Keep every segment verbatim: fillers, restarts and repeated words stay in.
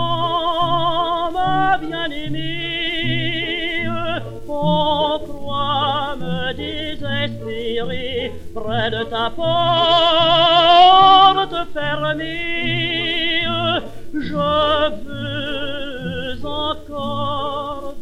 ma bien-aimée, on croit me désespérer près de ta porte fermée. Je veux encore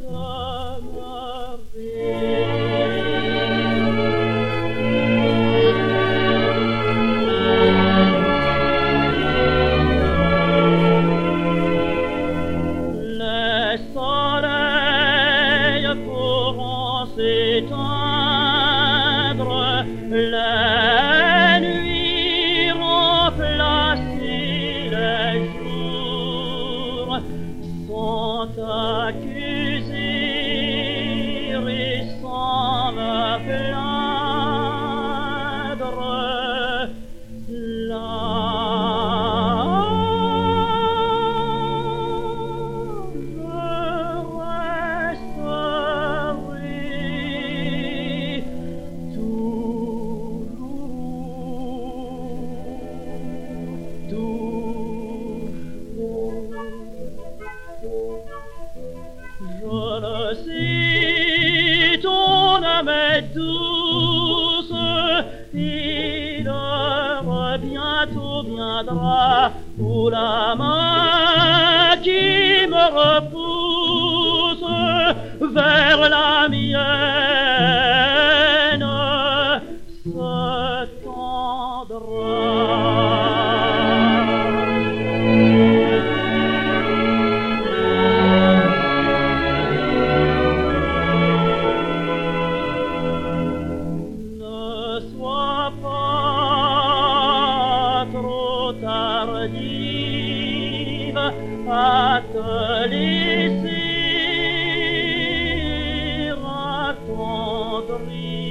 s'éteindre, la nuit remplacer les jours, sans t'accuser et sans me plaindre. Là, je le sais, ton âme est douce, et l'heure bientôt viendra où la main qui me repousse vers la mienne se tendra. Tardive à te laisser attendrir.